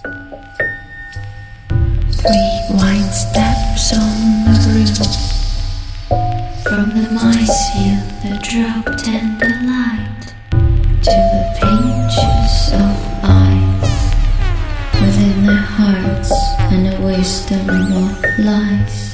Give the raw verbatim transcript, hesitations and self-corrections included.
Three white steps on the roof. From the mice hill, the drop tender light to the pinches of ice within their hearts and a wisdom of lies.